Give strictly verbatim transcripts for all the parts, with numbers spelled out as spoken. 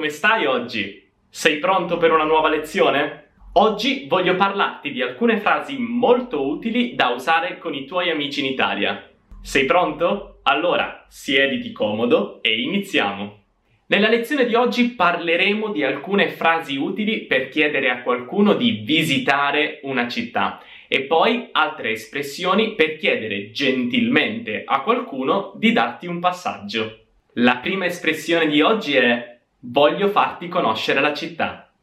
come stai oggi? Sei pronto per una nuova lezione? Oggi voglio parlarti di alcune frasi molto utili da usare con i tuoi amici in Italia. Sei pronto? Allora, siediti comodo e iniziamo! Nella lezione di oggi parleremo di alcune frasi utili per chiedere a qualcuno di visitare una città e poi altre espressioni per chiedere gentilmente a qualcuno di darti un passaggio. La prima espressione di oggi è voglio farti conoscere la città.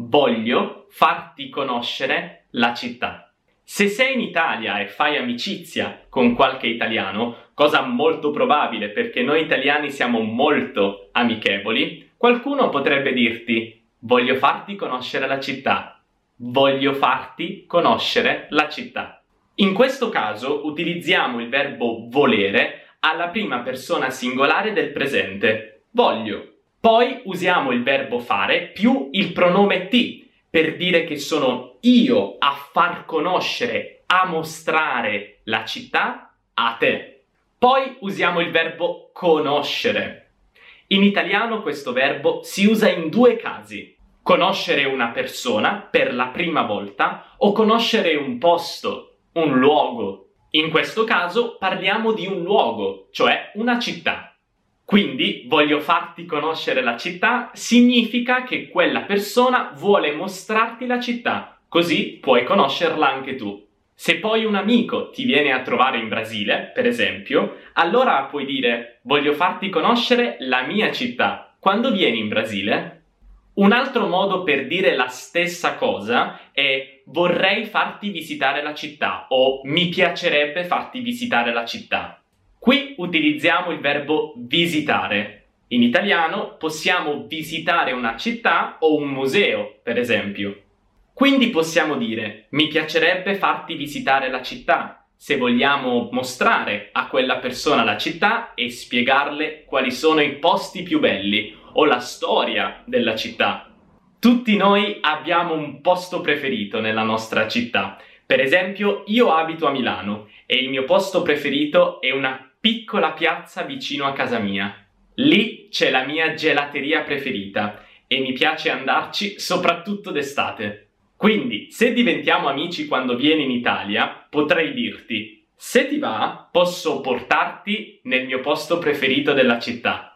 Voglio farti conoscere la città. Se sei in Italia e fai amicizia con qualche italiano, cosa molto probabile perché noi italiani siamo molto amichevoli, qualcuno potrebbe dirti voglio farti conoscere la città. Voglio farti conoscere la città. In questo caso utilizziamo il verbo volere alla prima persona singolare del presente. Voglio. Poi usiamo il verbo fare più il pronome ti per dire che sono io a far conoscere, a mostrare la città a te. Poi usiamo il verbo conoscere. In italiano questo verbo si usa in due casi. Conoscere una persona per la prima volta o conoscere un posto, un luogo. In questo caso parliamo di un luogo, cioè una città. Quindi voglio farti conoscere la città significa che quella persona vuole mostrarti la città, così puoi conoscerla anche tu. Se poi un amico ti viene a trovare in Brasile, per esempio, allora puoi dire voglio farti conoscere la mia città. Quando vieni in Brasile? Un altro modo per dire la stessa cosa è vorrei farti visitare la città o mi piacerebbe farti visitare la città. Qui utilizziamo il verbo visitare. In italiano possiamo visitare una città o un museo, per esempio. Quindi possiamo dire mi piacerebbe farti visitare la città, se vogliamo mostrare a quella persona la città e spiegarle quali sono i posti più belli o la storia della città. Tutti noi abbiamo un posto preferito nella nostra città. Per esempio, io abito a Milano e il mio posto preferito è una piccola piazza vicino a casa mia. Lì c'è la mia gelateria preferita e mi piace andarci soprattutto d'estate. Quindi, se diventiamo amici quando vieni in Italia, potrei dirti se ti va, posso portarti nel mio posto preferito della città.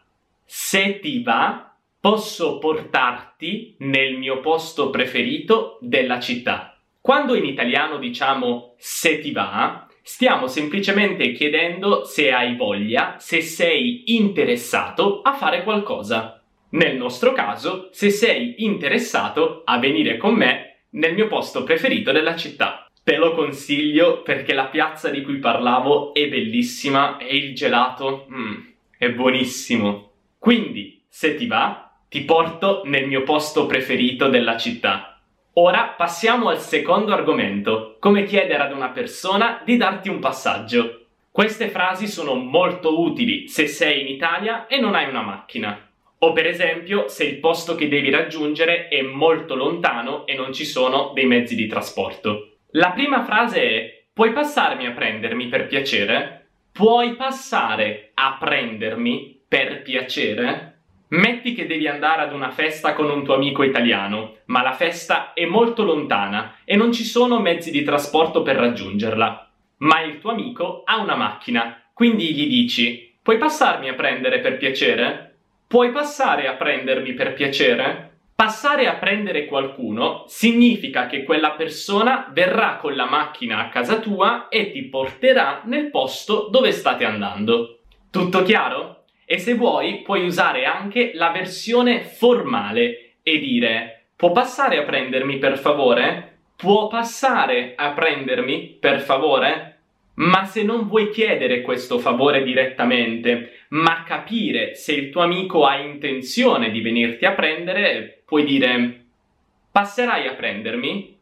Se ti va, posso portarti nel mio posto preferito della città. Quando in italiano diciamo se ti va, stiamo semplicemente chiedendo se hai voglia, se sei interessato a fare qualcosa. Nel nostro caso, se sei interessato a venire con me nel mio posto preferito della città. Te lo consiglio perché la piazza di cui parlavo è bellissima e il gelato mm, è buonissimo. Quindi, se ti va, ti porto nel mio posto preferito della città. Ora passiamo al secondo argomento, come chiedere ad una persona di darti un passaggio. Queste frasi sono molto utili se sei in Italia e non hai una macchina. O per esempio se il posto che devi raggiungere è molto lontano e non ci sono dei mezzi di trasporto. La prima frase è puoi passarmi a prendermi per piacere? Puoi passare a prendermi per piacere? Metti che devi andare ad una festa con un tuo amico italiano, ma la festa è molto lontana e non ci sono mezzi di trasporto per raggiungerla. Ma il tuo amico ha una macchina, quindi gli dici puoi passarmi a prendere per piacere? Puoi passare a prendermi per piacere? Passare a prendere qualcuno significa che quella persona verrà con la macchina a casa tua e ti porterà nel posto dove state andando. Tutto chiaro? E se vuoi puoi usare anche la versione formale e dire può passare a prendermi per favore? Può passare a prendermi per favore? Ma se non vuoi chiedere questo favore direttamente, ma capire se il tuo amico ha intenzione di venirti a prendere, puoi dire passerai a prendermi?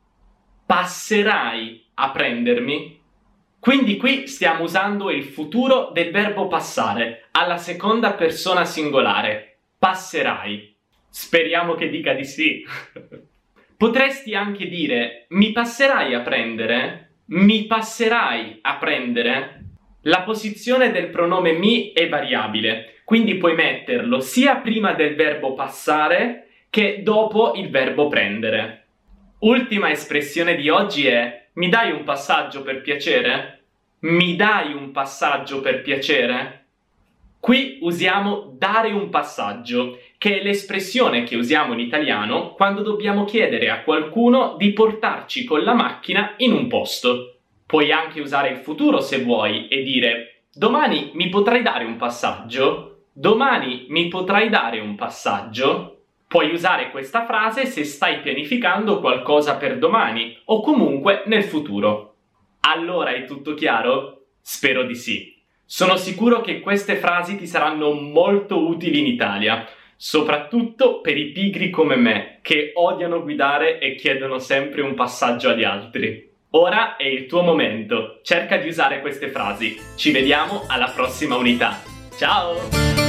Passerai a prendermi? Quindi qui stiamo usando il futuro del verbo passare alla seconda persona singolare. Passerai. Speriamo che dica di sì. Potresti anche dire mi passerai a prendere? Mi passerai a prendere? La posizione del pronome mi è variabile, quindi puoi metterlo sia prima del verbo passare che dopo il verbo prendere. Ultima espressione di oggi è: mi dai un passaggio per piacere? Mi dai un passaggio per piacere? Qui usiamo dare un passaggio, che è l'espressione che usiamo in italiano quando dobbiamo chiedere a qualcuno di portarci con la macchina in un posto. Puoi anche usare il futuro se vuoi e dire: domani mi potrai dare un passaggio? Domani mi potrai dare un passaggio? Puoi usare questa frase se stai pianificando qualcosa per domani o comunque nel futuro. Allora è tutto chiaro? Spero di sì. Sono sicuro che queste frasi ti saranno molto utili in Italia, soprattutto per i pigri come me, che odiano guidare e chiedono sempre un passaggio agli altri. Ora è il tuo momento, cerca di usare queste frasi. Ci vediamo alla prossima unità. Ciao!